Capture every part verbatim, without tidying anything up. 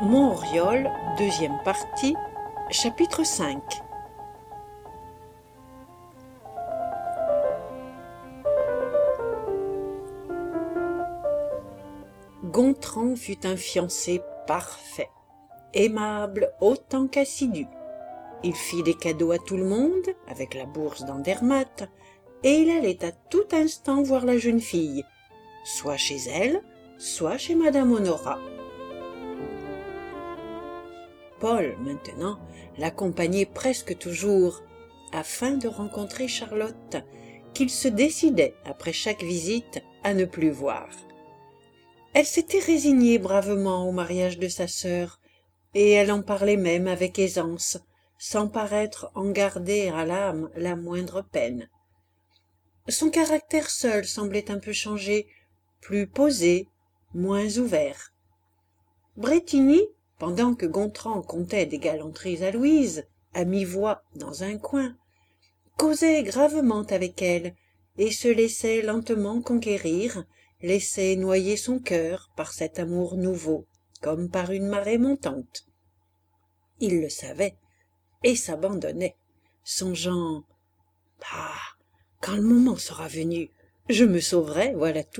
Montoriol, deuxième partie, chapitre cinq. Gontran fut un fiancé parfait, aimable autant qu'assidu. Il fit des cadeaux à tout le monde, avec la bourse d'Andermatt, et il allait à tout instant voir la jeune fille, soit chez elle, soit chez Madame Honorat. Paul, maintenant, l'accompagnait presque toujours, afin de rencontrer Charlotte, qu'il se décidait, après chaque visite, à ne plus voir. Elle s'était résignée bravement au mariage de sa sœur, et elle en parlait même avec aisance, sans paraître en garder à l'âme la moindre peine. Son caractère seul semblait un peu changé, plus posé, moins ouvert. Brétigny, pendant que Gontran contait des galanteries à Louise, à mi-voix dans un coin, causait gravement avec elle et se laissait lentement conquérir, laissait noyer son cœur par cet amour nouveau, comme par une marée montante. Il le savait et s'abandonnait, songeant « Ah, quand le moment sera venu, je me sauverai, voilà tout. »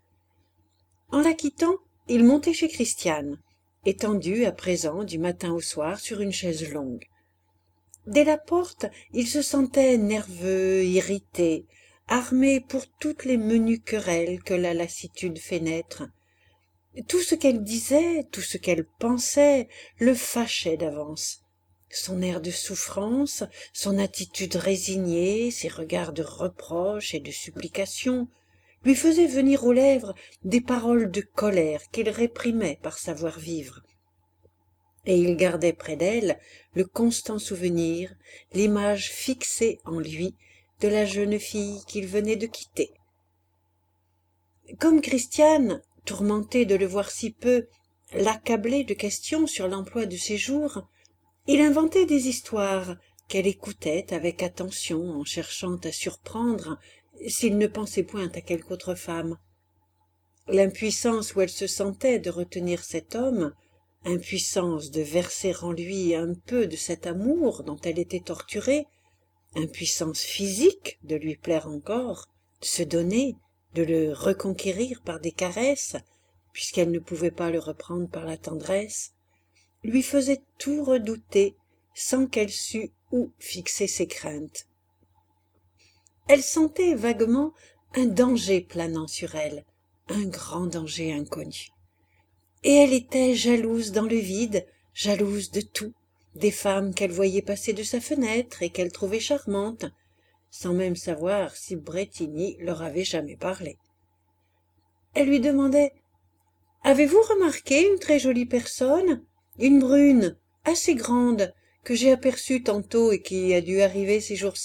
En la quittant, il montait chez Christiane, étendu à présent du matin au soir sur une chaise longue. Dès la porte, il se sentait nerveux, irrité, armé pour toutes les menues querelles que la lassitude fait naître. Tout ce qu'elle disait, tout ce qu'elle pensait, le fâchait d'avance. Son air de souffrance, son attitude résignée, ses regards de reproche et de supplication, lui faisaient venir aux lèvres des paroles de colère qu'il réprimait par savoir-vivre. Et il gardait près d'elle le constant souvenir, l'image fixée en lui de la jeune fille qu'il venait de quitter. Comme Christiane, tourmentée de le voir si peu, l'accablait de questions sur l'emploi de ses jours, il inventait des histoires qu'elle écoutait avec attention en cherchant à surprendre s'il ne pensait point à quelque autre femme. L'impuissance où elle se sentait de retenir cet homme, impuissance de verser en lui un peu de cet amour dont elle était torturée, impuissance physique de lui plaire encore, de se donner, de le reconquérir par des caresses, puisqu'elle ne pouvait pas le reprendre par la tendresse, lui faisait tout redouter sans qu'elle sût où fixer ses craintes. Elle sentait vaguement un danger planant sur elle, un grand danger inconnu. Et elle était jalouse dans le vide, jalouse de tout, des femmes qu'elle voyait passer de sa fenêtre et qu'elle trouvait charmantes, sans même savoir si Brétigny leur avait jamais parlé. Elle lui demandait « Avez-vous remarqué une très jolie personne, une brune, assez grande, que j'ai aperçue tantôt et qui a dû arriver ces jours-ci ?»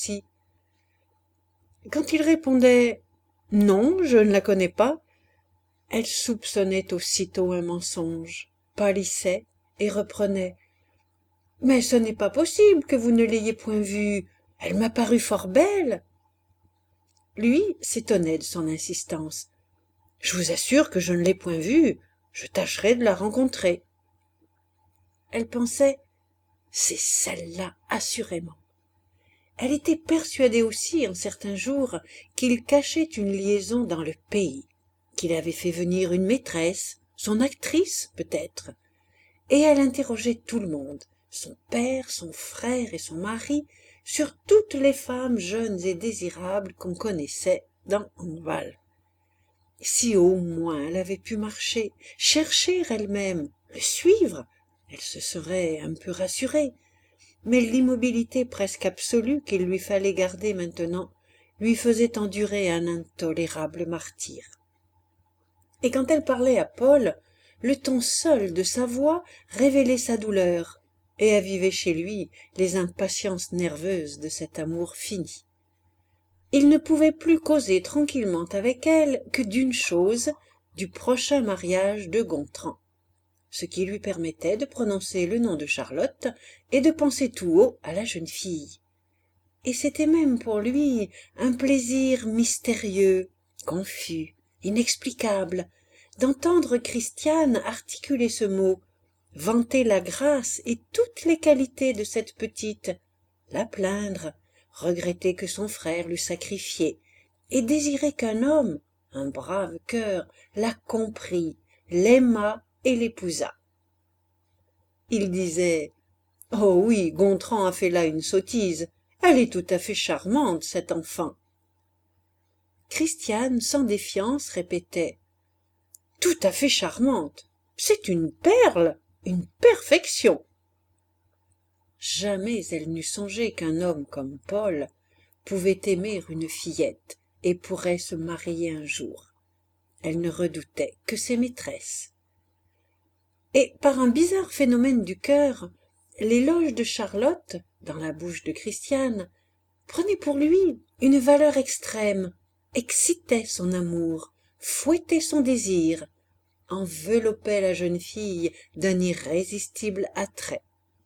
Quand il répondait « Non, je ne la connais pas », elle soupçonnait aussitôt un mensonge, pâlissait et reprenait « Mais ce n'est pas possible que vous ne l'ayez point vue, elle m'a paru fort belle. » Lui s'étonnait de son insistance. « Je vous assure que je ne l'ai point vue, je tâcherai de la rencontrer. » Elle pensait « C'est celle-là, assurément. » Elle était persuadée aussi en certains jours qu'il cachait une liaison dans le pays, qu'il avait fait venir une maîtresse, son actrice peut-être, et elle interrogeait tout le monde, son père, son frère et son mari, sur toutes les femmes jeunes et désirables qu'on connaissait dans Enval. Si au moins elle avait pu marcher, chercher elle-même, le suivre, elle se serait un peu rassurée, mais l'immobilité presque absolue qu'il lui fallait garder maintenant lui faisait endurer un intolérable martyre. Et quand elle parlait à Paul, le ton seul de sa voix révélait sa douleur et avivait chez lui les impatiences nerveuses de cet amour fini. Il ne pouvait plus causer tranquillement avec elle que d'une chose, du prochain mariage de Gontran, ce qui lui permettait de prononcer le nom de Charlotte et de penser tout haut à la jeune fille. Et c'était même pour lui un plaisir mystérieux, confus, inexplicable, d'entendre Christiane articuler ce mot, vanter la grâce et toutes les qualités de cette petite, la plaindre, regretter que son frère l'eût sacrifiée, et désirer qu'un homme, un brave cœur, la comprît, l'aimât et l'épousa. Il disait « Oh oui, Gontran a fait là une sottise, elle est tout à fait charmante, cette enfant. » Christiane, sans défiance, répétait « Tout à fait charmante, c'est une perle, une perfection. » Jamais elle n'eût songé qu'un homme comme Paul pouvait aimer une fillette et pourrait se marier un jour. Elle ne redoutait que ses maîtresses. Et par un bizarre phénomène du cœur, l'éloge de Charlotte, dans la bouche de Christiane, prenait pour lui une valeur extrême, excitait son amour, fouettait son désir, enveloppait la jeune fille d'un irrésistible attrait.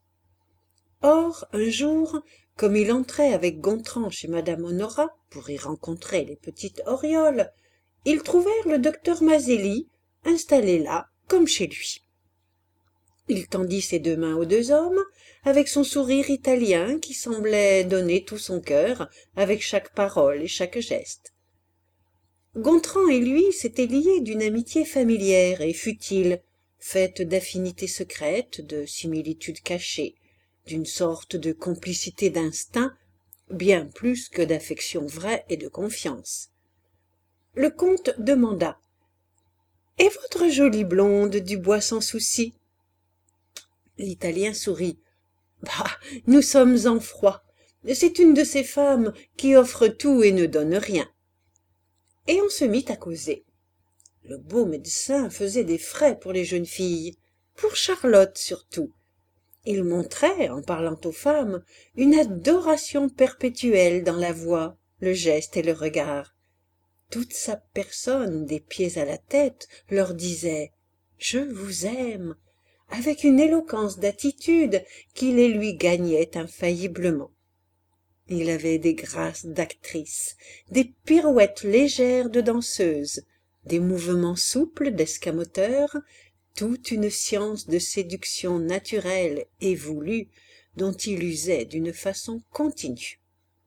Or, un jour, comme il entrait avec Gontran chez madame Honorat pour y rencontrer les petites orioles, ils trouvèrent le docteur Mazelli installé là comme chez lui. Il tendit ses deux mains aux deux hommes, avec son sourire italien qui semblait donner tout son cœur avec chaque parole et chaque geste. Gontran et lui s'étaient liés d'une amitié familière et futile, faite d'affinités secrètes, de similitudes cachées, d'une sorte de complicité d'instinct, bien plus que d'affection vraie et de confiance. Le comte demanda « Et votre jolie blonde du bois sans souci ?» L'Italien sourit. « Bah, nous sommes en froid. C'est une de ces femmes qui offrent tout et ne donnent rien. » Et on se mit à causer. Le beau médecin faisait des frais pour les jeunes filles, pour Charlotte surtout. Il montrait, en parlant aux femmes, une adoration perpétuelle dans la voix, le geste et le regard. Toute sa personne, des pieds à la tête, leur disait « Je vous aime » avec une éloquence d'attitude qui les lui gagnait infailliblement. Il avait des grâces d'actrice, des pirouettes légères de danseuse, des mouvements souples d'escamoteur, toute une science de séduction naturelle et voulue dont il usait d'une façon continue.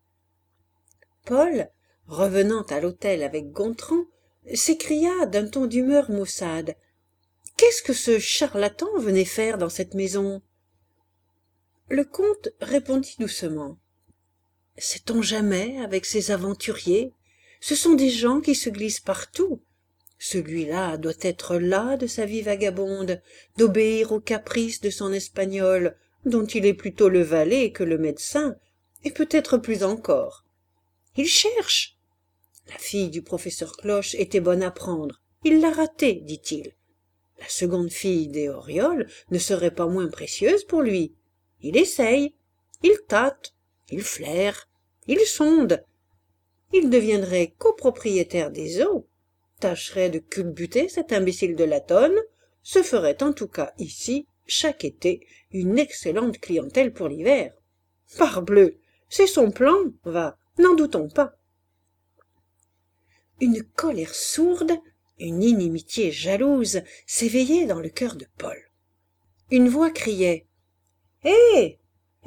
Paul, revenant à l'hôtel avec Gontran, s'écria d'un ton d'humeur maussade. « Qu'est-ce que ce charlatan venait faire dans cette maison ?» Le comte répondit doucement. « Sait-on jamais avec ces aventuriers? Ce sont des gens qui se glissent partout. Celui-là doit être las de sa vie vagabonde, d'obéir aux caprices de son espagnol, dont il est plutôt le valet que le médecin, et peut-être plus encore. Il cherche. La fille du professeur Cloche était bonne à prendre. Il l'a ratée, dit-il. La seconde fille des Orioles ne serait pas moins précieuse pour lui. Il essaye, il tâte, il flaire, il sonde. Il deviendrait copropriétaire des eaux, tâcherait de culbuter cet imbécile de Latonne, se ferait en tout cas ici, chaque été, une excellente clientèle pour l'hiver. Parbleu, c'est son plan, va, n'en doutons pas. Une colère sourde, une inimitié jalouse s'éveillait dans le cœur de Paul. Une voix criait « Hé, hé !»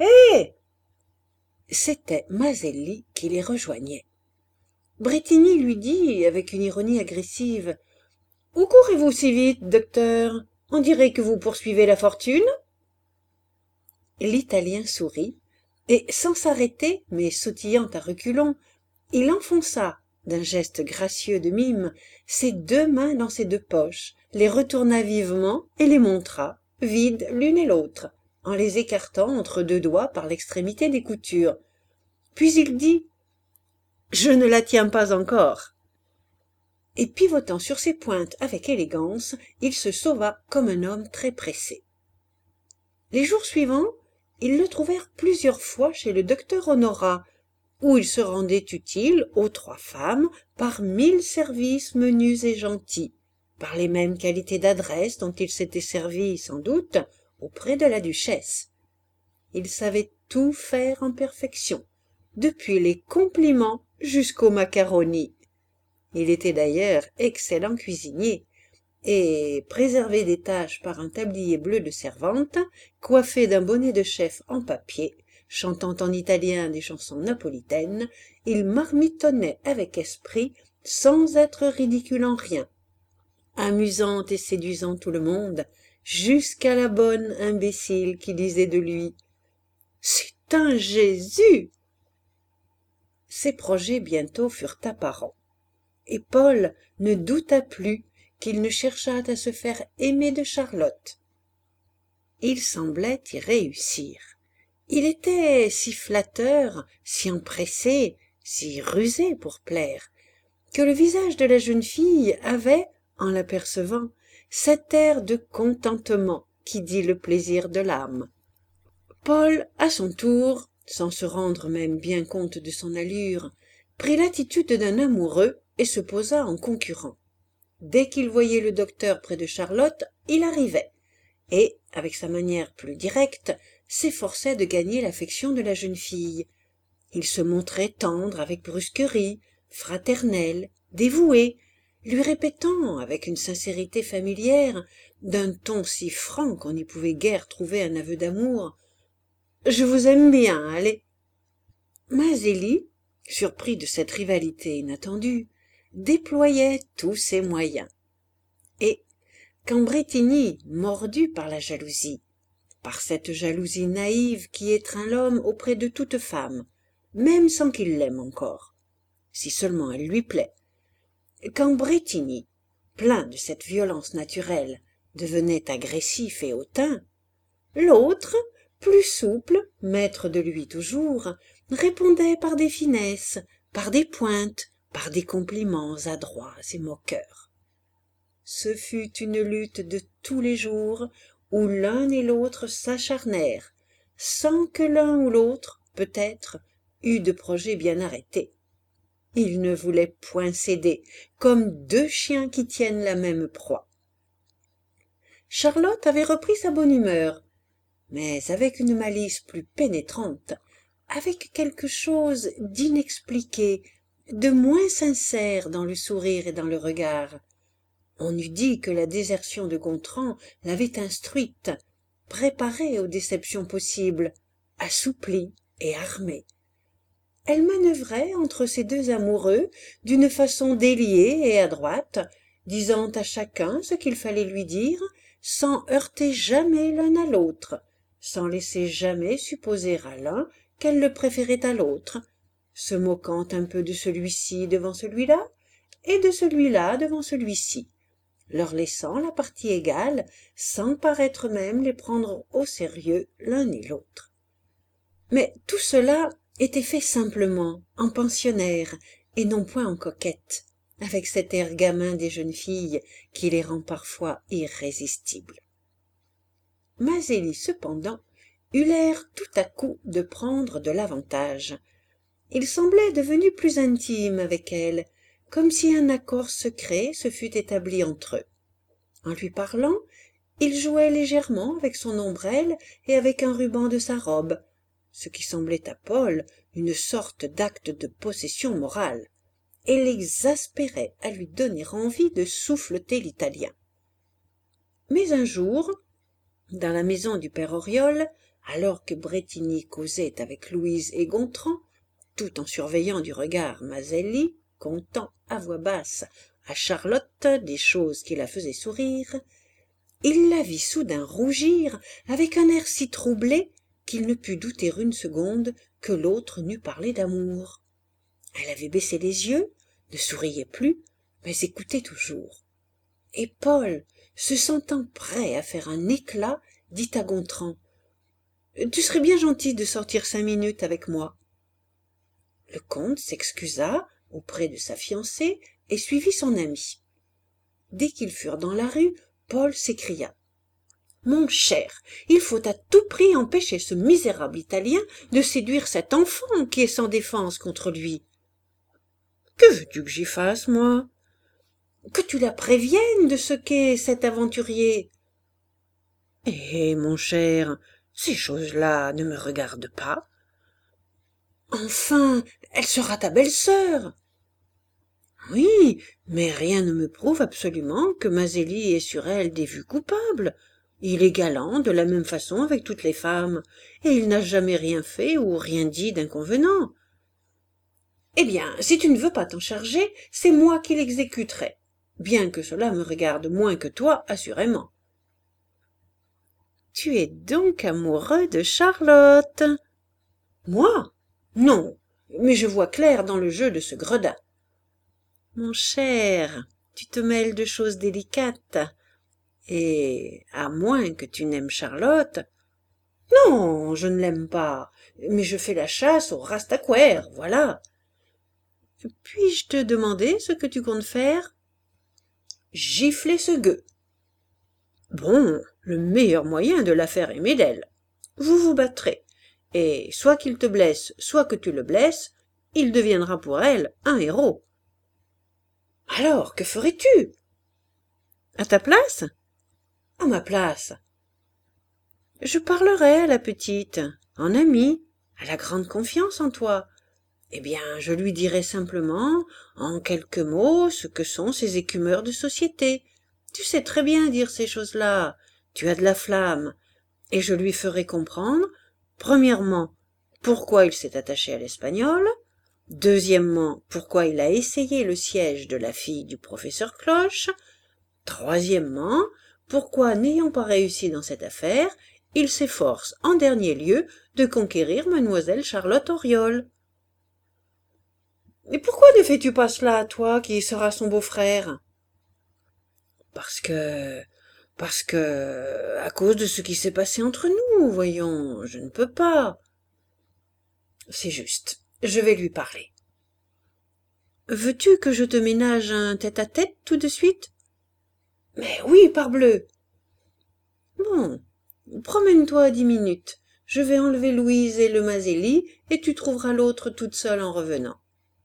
C'était Mazelli qui les rejoignait. Bretigny lui dit, avec une ironie agressive, « Où courez-vous si vite, docteur? On dirait que vous poursuivez la fortune ?» L'Italien sourit, et sans s'arrêter, mais sautillant à reculons, il enfonça, d'un geste gracieux de mime, ses deux mains dans ses deux poches, les retourna vivement et les montra, vides l'une et l'autre, en les écartant entre deux doigts par l'extrémité des coutures. Puis il dit « Je ne la tiens pas encore !» Et pivotant sur ses pointes avec élégance, il se sauva comme un homme très pressé. Les jours suivants, ils le trouvèrent plusieurs fois chez le docteur Honorat, où il se rendait utile aux trois femmes par mille services menus et gentils, par les mêmes qualités d'adresse dont il s'était servi, sans doute, auprès de la duchesse. Il savait tout faire en perfection, depuis les compliments jusqu'aux macaronis. Il était d'ailleurs excellent cuisinier, et préservé des taches par un tablier bleu de servante, coiffé d'un bonnet de chef en papier, chantant en italien des chansons napolitaines, il marmitonnait avec esprit, sans être ridicule en rien, amusant et séduisant tout le monde, jusqu'à la bonne imbécile qui disait de lui « C'est un Jésus !» Ses projets bientôt furent apparents, et Paul ne douta plus qu'il ne cherchât à se faire aimer de Charlotte. Il semblait y réussir. Il était si flatteur, si empressé, si rusé pour plaire, que le visage de la jeune fille avait, en l'apercevant, cet air de contentement qui dit le plaisir de l'âme. Paul, à son tour, sans se rendre même bien compte de son allure, prit l'attitude d'un amoureux et se posa en concurrent. Dès qu'il voyait le docteur près de Charlotte, il arrivait, et, avec sa manière plus directe, s'efforçait de gagner l'affection de la jeune fille. Il se montrait tendre avec brusquerie, fraternel, dévoué, lui répétant, avec une sincérité familière, d'un ton si franc qu'on n'y pouvait guère trouver un aveu d'amour, « Je vous aime bien, allez !» Mais Zélie, surpris de cette rivalité inattendue, déployait tous ses moyens. Et, quand Brétigny, mordu par la jalousie, par cette jalousie naïve qui étreint l'homme auprès de toute femme, même sans qu'il l'aime encore, si seulement elle lui plaît, quand Brétigny, plein de cette violence naturelle, devenait agressif et hautain, l'autre, plus souple, maître de lui toujours, répondait par des finesses, par des pointes, par des compliments adroits et moqueurs. Ce fut une lutte de tous les jours où l'un et l'autre s'acharnèrent, sans que l'un ou l'autre, peut-être, eût de projet bien arrêté. Ils ne voulaient point céder, comme deux chiens qui tiennent la même proie. Charlotte avait repris sa bonne humeur, mais avec une malice plus pénétrante, avec quelque chose d'inexpliqué, de moins sincère dans le sourire et dans le regard. On eût dit que la désertion de Gontran l'avait instruite, préparée aux déceptions possibles, assouplie et armée. Elle manœuvrait entre ces deux amoureux d'une façon déliée et adroite, disant à chacun ce qu'il fallait lui dire, sans heurter jamais l'un à l'autre, sans laisser jamais supposer à l'un qu'elle le préférait à l'autre, se moquant un peu de celui-ci devant celui-là, et de celui-là devant celui-ci, leur laissant la partie égale, sans paraître même les prendre au sérieux l'un et l'autre. Mais tout cela était fait simplement, en pensionnaire, et non point en coquette, avec cet air gamin des jeunes filles qui les rend parfois irrésistibles. Mazélie, cependant, eut l'air tout à coup de prendre de l'avantage. Il semblait devenu plus intime avec elle, comme si un accord secret se fût établi entre eux. En lui parlant, il jouait légèrement avec son ombrelle et avec un ruban de sa robe, ce qui semblait à Paul une sorte d'acte de possession morale, et l'exaspérait à lui donner envie de souffleter l'italien. Mais un jour, dans la maison du père Oriol, alors que Brétigny causait avec Louise et Gontran, tout en surveillant du regard Mazélie, contant à voix basse à Charlotte des choses qui la faisaient sourire, il la vit soudain rougir avec un air si troublé qu'il ne put douter une seconde que l'autre n'eût parlé d'amour. Elle avait baissé les yeux, ne souriait plus, mais écoutait toujours. Et Paul, se sentant prêt à faire un éclat, dit à Gontran « Tu serais bien gentil de sortir cinq minutes avec moi. » Le comte s'excusa auprès de sa fiancée et suivit son ami. Dès qu'ils furent dans la rue, Paul s'écria « Mon cher, il faut à tout prix empêcher ce misérable Italien de séduire cet enfant qui est sans défense contre lui. »« Que veux-tu que j'y fasse, moi ?»« Que tu la préviennes de ce qu'est cet aventurier. »« Eh, mon cher, ces choses-là ne me regardent pas. »« Enfin, elle sera ta belle-sœur. » Oui, mais rien ne me prouve absolument que Mazelli ait sur elle des vues coupables. Il est galant de la même façon avec toutes les femmes, et il n'a jamais rien fait ou rien dit d'inconvenant. Eh bien, si tu ne veux pas t'en charger, c'est moi qui l'exécuterai, bien que cela me regarde moins que toi, assurément. Tu es donc amoureux de Charlotte? Moi? Non, mais je vois clair dans le jeu de ce gredin. Mon cher, tu te mêles de choses délicates, et à moins que tu n'aimes Charlotte. Non, je ne l'aime pas, mais je fais la chasse au rastaquouère, voilà. Puis-je te demander ce que tu comptes faire? Gifler ce gueux. Bon, le meilleur moyen de la faire aimer d'elle. Vous vous battrez, et soit qu'il te blesse, soit que tu le blesses, il deviendra pour elle un héros. Alors, que ferais-tu? À ta place? À ma place. Je parlerai à la petite, en amie, elle a grande confiance en toi. Eh bien, je lui dirai simplement, en quelques mots, ce que sont ces écumeurs de société. Tu sais très bien dire ces choses-là, tu as de la flamme, et je lui ferai comprendre, premièrement, pourquoi il s'est attaché à l'espagnol, deuxièmement, pourquoi il a essayé le siège de la fille du professeur Cloche, troisièmement, pourquoi, n'ayant pas réussi dans cette affaire, il s'efforce, en dernier lieu, de conquérir mademoiselle Charlotte Oriol. Et pourquoi ne fais-tu pas cela, toi, qui seras son beau-frère? Parce que... parce que... à cause de ce qui s'est passé entre nous, voyons, je ne peux pas. C'est juste, je vais lui parler. Veux-tu que je te ménage un tête-à-tête tout de suite? Mais oui, parbleu. Bon, promène-toi dix minutes. Je vais enlever Louise et le Mazelli, et tu trouveras l'autre toute seule en revenant.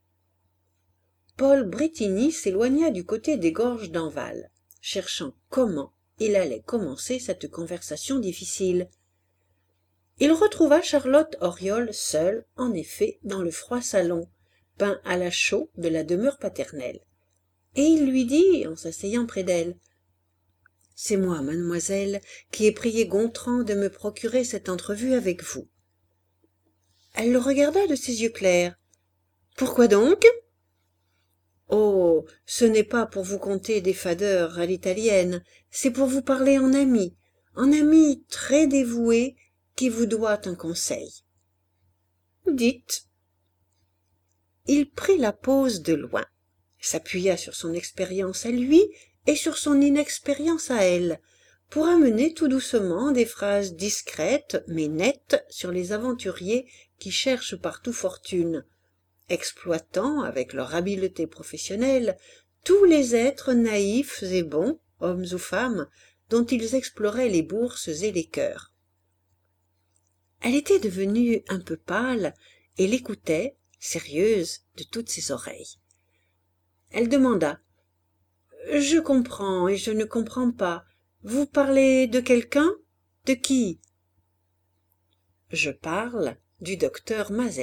Paul Bretigny s'éloigna du côté des gorges d'Enval, cherchant comment il allait commencer cette conversation difficile. Il retrouva Charlotte Oriol seule, en effet, dans le froid salon, peint à la chaux de la demeure paternelle, et il lui dit, en s'asseyant près d'elle, « C'est moi, mademoiselle, qui ai prié Gontran de me procurer cette entrevue avec vous. » Elle le regarda de ses yeux clairs. « Pourquoi donc ?» Oh, ce n'est pas pour vous conter des fadeurs à l'italienne, c'est pour vous parler en ami, en ami très dévoué qui vous doit un conseil. Dites. Il prit la pose de loin, s'appuya sur son expérience à lui et sur son inexpérience à elle, pour amener tout doucement des phrases discrètes mais nettes sur les aventuriers qui cherchent partout fortune, exploitant, avec leur habileté professionnelle, tous les êtres naïfs et bons, hommes ou femmes, dont ils exploraient les bourses et les cœurs. Elle était devenue un peu pâle et l'écoutait, sérieuse, de toutes ses oreilles. Elle demanda « Je comprends et je ne comprends pas. Vous parlez de quelqu'un? De qui ?»« Je parle du docteur Mazelli. »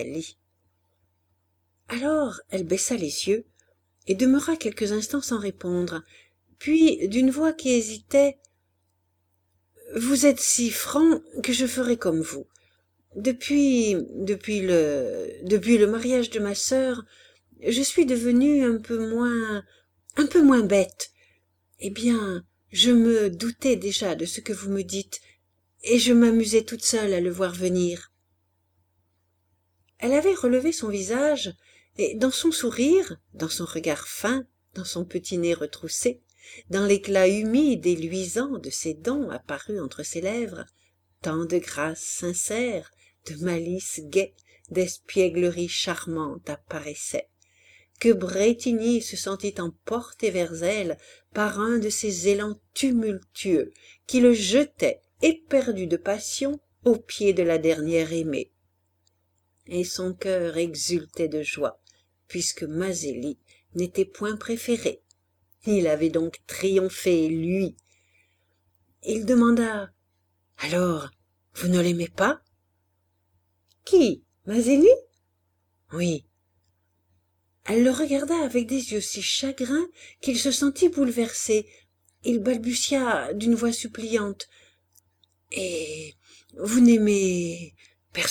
Alors elle baissa les yeux et demeura quelques instants sans répondre, puis d'une voix qui hésitait, « Vous êtes si franc que je ferai comme vous. Depuis, depuis le, depuis le mariage de ma sœur, je suis devenue un peu moins, un peu moins bête. Eh bien, je me doutais déjà de ce que vous me dites, et je m'amusais toute seule à le voir venir. » Elle avait relevé son visage, et dans son sourire, dans son regard fin, dans son petit nez retroussé, dans l'éclat humide et luisant de ses dents apparus entre ses lèvres, tant de grâce sincère, de malice gaie, d'espièglerie charmante apparaissaient, que Bretigny se sentit emporter vers elle par un de ces élans tumultueux qui le jetaient, éperdu de passion, aux pieds de la dernière aimée. Et son cœur exultait de joie, puisque Mazelli n'était point préféré. Il avait donc triomphé, lui. Il demanda « Alors, vous ne l'aimez pas ?»« Qui, Mazelli ?»« Oui. » Elle le regarda avec des yeux si chagrins qu'il se sentit bouleversé. Il balbutia d'une voix suppliante. « Et vous n'aimez personne ?»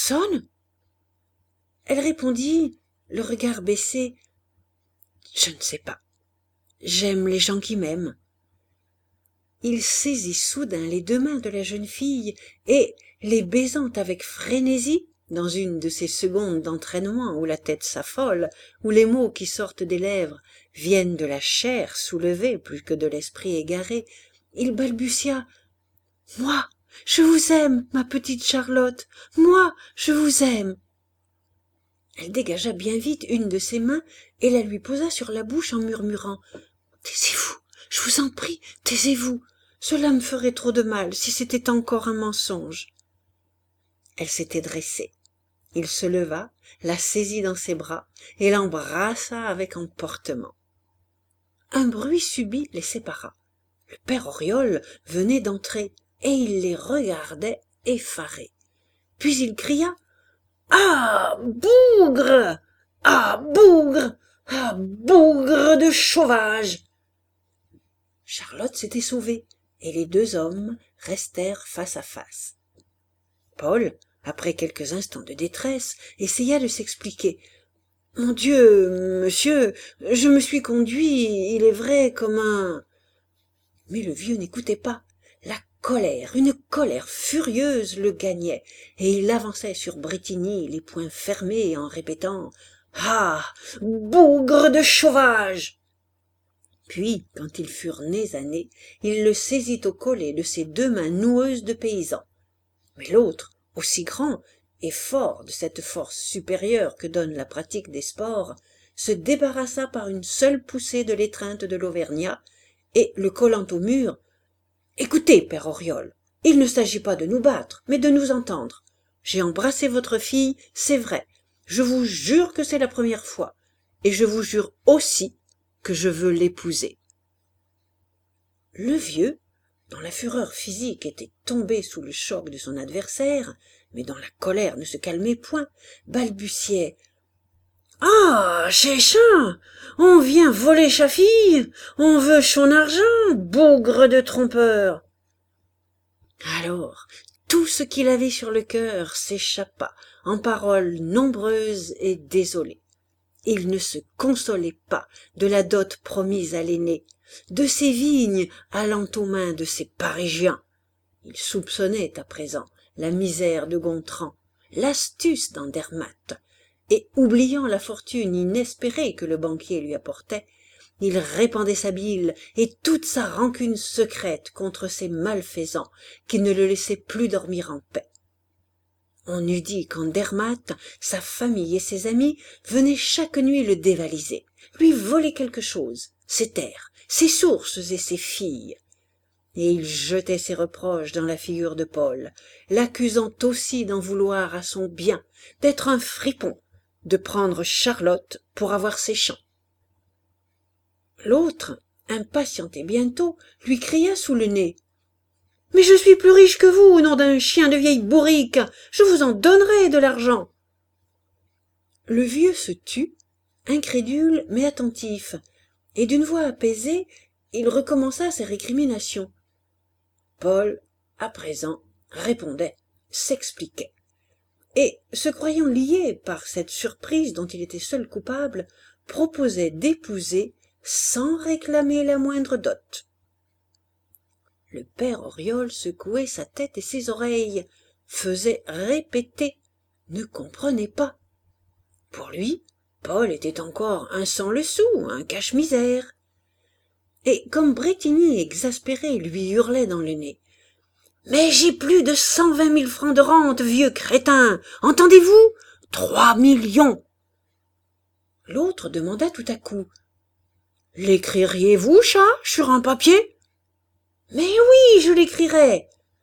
Elle répondit, le regard baissé. « Je ne sais pas. J'aime les gens qui m'aiment. » Il saisit soudain les deux mains de la jeune fille et, les baisant avec frénésie, dans une de ces secondes d'entraînement où la tête s'affole, où les mots qui sortent des lèvres viennent de la chair soulevée plus que de l'esprit égaré, il balbutia « Moi, je vous aime, ma petite Charlotte, moi, je vous aime !» Elle dégagea bien vite une de ses mains et la lui posa sur la bouche en murmurant « Taisez-vous, je vous en prie, taisez-vous, cela me ferait trop de mal si c'était encore un mensonge. » Elle s'était dressée. Il se leva, la saisit dans ses bras et l'embrassa avec emportement. Un bruit subit les sépara. Le père Oriol venait d'entrer et il les regardait effaré. Puis il cria « Ah, bougre! Ah, bougre! Ah, bougre de sauvage !» Charlotte s'était sauvée et les deux hommes restèrent face à face. Paul, après quelques instants de détresse, essaya de s'expliquer. « Mon Dieu, monsieur, je me suis conduit, il est vrai, comme un... » Mais le vieux n'écoutait pas. La colère, une colère furieuse le gagnait, et il avançait sur Brétigny, les poings fermés, en répétant « Ah, bougre de sauvage !» Puis, quand ils furent nez à nez, il le saisit au collet de ses deux mains noueuses de paysan. Mais l'autre, aussi grand et fort de cette force supérieure que donne la pratique des sports, se débarrassa par une seule poussée de l'étreinte de l'Auvergnat, et, le collant au mur, « Écoutez, père Oriol, il ne s'agit pas de nous battre, mais de nous entendre. J'ai embrassé votre fille, c'est vrai, je vous jure que c'est la première fois, et je vous jure aussi que je veux l'épouser. » Le vieux, dont la fureur physique était tombée sous le choc de son adversaire, mais dont la colère ne se calmait point, balbutiait. « Ah, Chéchin, on vient voler sa fille, on veut son argent, bougre de trompeur !» Alors, tout ce qu'il avait sur le cœur s'échappa en paroles nombreuses et désolées. Il ne se consolait pas de la dot promise à l'aîné, de ses vignes allant aux mains de ces Parisiens. Il soupçonnait à présent la misère de Gontran, l'astuce d'Andermatt, et, oubliant la fortune inespérée que le banquier lui apportait, il répandait sa bile et toute sa rancune secrète contre ces malfaisants qui ne le laissaient plus dormir en paix. On eût dit qu'Andermatt, sa famille et ses amis venaient chaque nuit le dévaliser, lui voler quelque chose, ses terres, ses sources et ses filles. Et il jetait ses reproches dans la figure de Paul, l'accusant aussi d'en vouloir à son bien, d'être un fripon, de prendre Charlotte pour avoir ses champs. L'autre, impatienté bientôt, lui cria sous le nez. « Mais je suis plus riche que vous, nom d'un chien de vieille bourrique, je vous en donnerai de l'argent. » Le vieux se tut, incrédule mais attentif, et d'une voix apaisée, il recommença ses récriminations. Paul, à présent, répondait, s'expliquait, et, se croyant lié par cette surprise dont il était seul coupable, proposait d'épouser sans réclamer la moindre dot. Le père Oriol secouait sa tête et ses oreilles, faisait répéter, ne comprenait pas. Pour lui, Paul était encore un sans le sou, un cache-misère. Et comme Brétigny exaspéré lui hurlait dans le nez. « Mais j'ai plus de cent vingt mille francs de rente, vieux crétin, entendez-vous? Trois millions !» L'autre demanda tout à coup. « L'écririez-vous, chat, sur un papier ?»« Mais oui, je l'écrirai. »«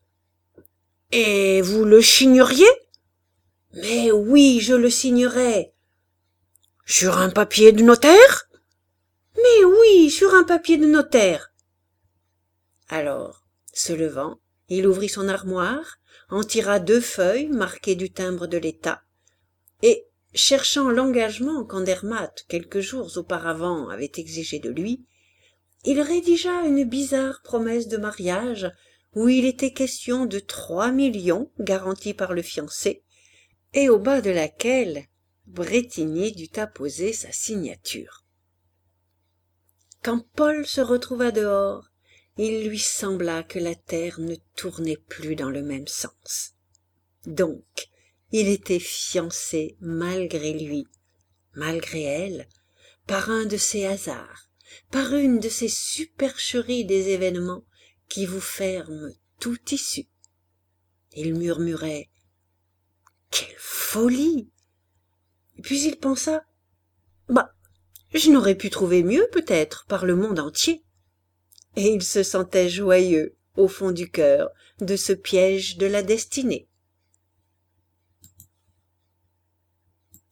Et vous le signeriez ?»« Mais oui, je le signerai. »« Sur un papier de notaire ?»« Mais oui, sur un papier de notaire. » Alors, se levant, il ouvrit son armoire, en tira deux feuilles marquées du timbre de l'État, et, cherchant l'engagement qu'Andermatt, quelques jours auparavant, avait exigé de lui, il rédigea une bizarre promesse de mariage où il était question de trois millions garantis par le fiancé, et au bas de laquelle Brétigny dut apposer sa signature. Quand Paul se retrouva dehors, il lui sembla que la terre ne tournait plus dans le même sens. Donc, il était fiancé malgré lui, malgré elle, par un de ces hasards, par une de ces supercheries des événements qui vous ferment tout issue. Il murmurait « Quelle folie !» Puis il pensa « Bah, je n'aurais pu trouver mieux peut-être par le monde entier. » Et il se sentait joyeux au fond du cœur de ce piège de la destinée.